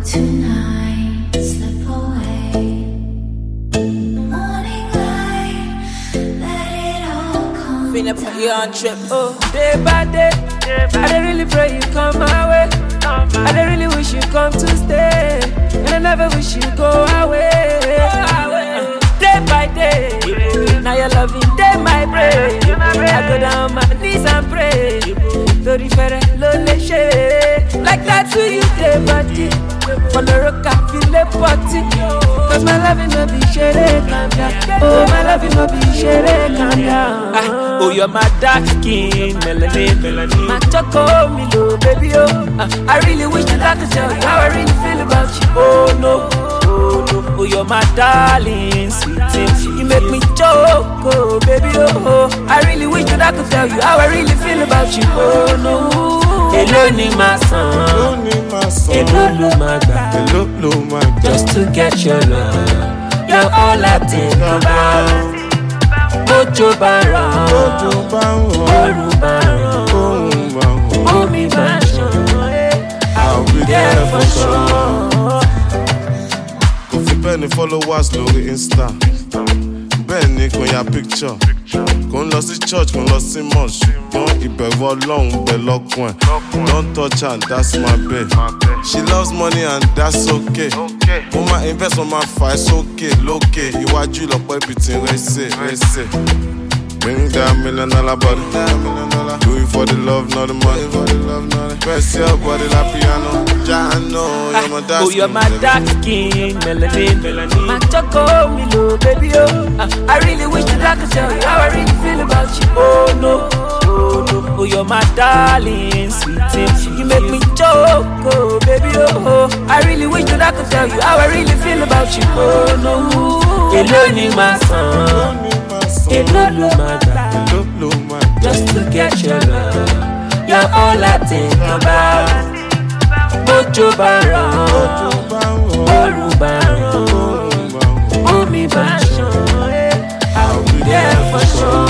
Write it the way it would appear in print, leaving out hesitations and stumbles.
tonight, slip away. Morning light, let it all come. Finna put you on trip, day by day. I don't really pray you come my way. I don't really wish you come to stay, and I never wish you go away. Day by day, now you're loving day my brain. I go down my knees and pray. To the fere lonely shade, like that to you day by day. For the rock I feel a party, 'cause my loving no be shade, calm down. Oh, my loving no be shade, calm down. Oh, you're my dark skin, melanin. My choco, me low, baby, I really wish that I could tell you how I really feel about you. Oh, no. Oh, you're my darling, sweetie. You make me choke, oh, baby, I really wish that I could tell you how I really feel about you. Oh, no. Hello, ni my son. Hello, my God. Just to get your love. You're all I think about. Ojo Baron, Oru Baron, Omi Baron. I'll be there for sure. Bẹ́ẹ̀ni followers lórí Insta, bẹ́ẹ̀ni kò ya picture, kò ń lọ sí church, kò ń lọ sí mosque, ṣùgbọ́n ìbẹ̀rù Ọlọ́run bẹ lọ́kùn ẹ̀. Don't touch her, that's my babe. She loves money and that's okay. Mo máa invest, mo máa fà ẹ́ sókè lókè, iwájú ìlọ́pọ̀ ibi tí ń rẹ́sẹ̀. Bring that $1 million body. Do it for the love, not the money. Press your body like piano. Oh, you're my dark skin, melanin. My choco, me low, baby, I really wish that I could tell you how I really feel about you. Oh, no. Oh, you're my darling, sweetie. You make me choke, oh, baby, I really wish that I could tell you how I really feel about you. Oh, no. Hello, ni my son. Hello, my God. Just to get your love. You're all I think about. Ojo Baron, Oru Baron, Omi Baron. I'll be there for sure.